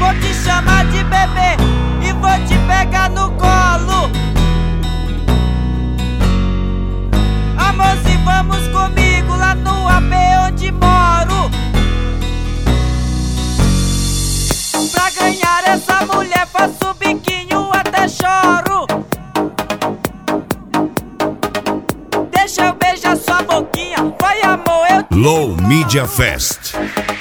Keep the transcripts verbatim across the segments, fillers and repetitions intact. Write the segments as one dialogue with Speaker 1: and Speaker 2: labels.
Speaker 1: Vou te chamar de bebê e vou te pegar no colo. Amorzinho, vamos comigo lá no A P onde moro. Pra ganhar essa mulher faço biquinho até choro. Deixa eu beijar sua boquinha, vai amor, eu te...
Speaker 2: Low Media Fest.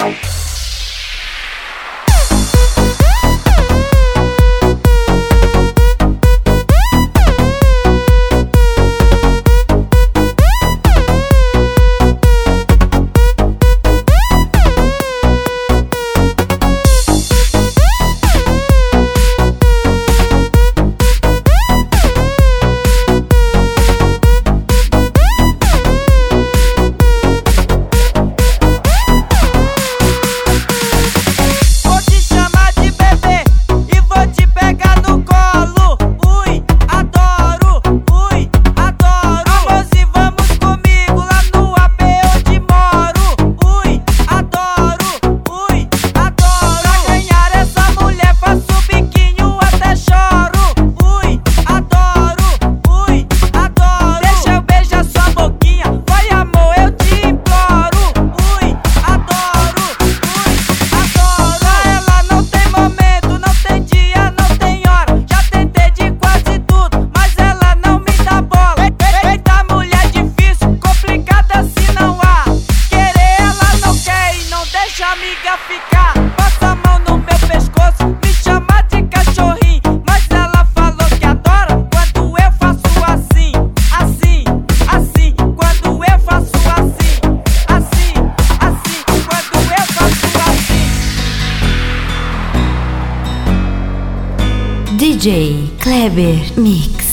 Speaker 1: Amiga ficar, passa a mão no meu pescoço, me chama de cachorrinho, mas ela falou que adora quando eu faço assim, assim, assim, quando eu faço assim, assim, assim, quando eu faço assim.
Speaker 3: D J Kleber Mix.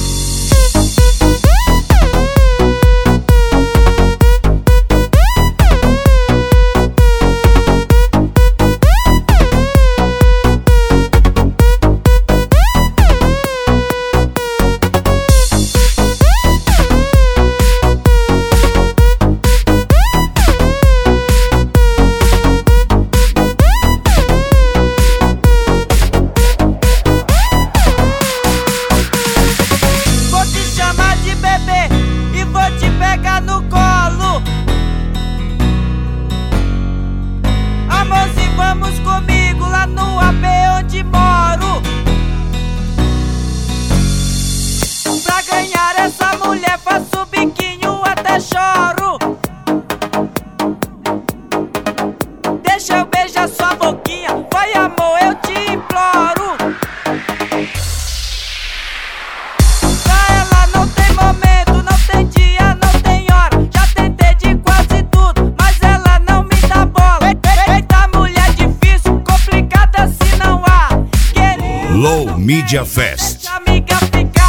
Speaker 3: No colo. Amorzinho, vamos comigo lá no A P onde moro. Pra ganhar essa mulher faço biquinho até choro. Deixa eu beijar sua boquinha, vai amor, eu te imploro. Pra ela não tem momento, não tem dia, não tem hora. Já tentei de quase tudo, mas ela não me dá bola. Eita mulher difícil, complicada se não há querer.
Speaker 2: Low Media Fest.
Speaker 1: Deixa a amiga ficar.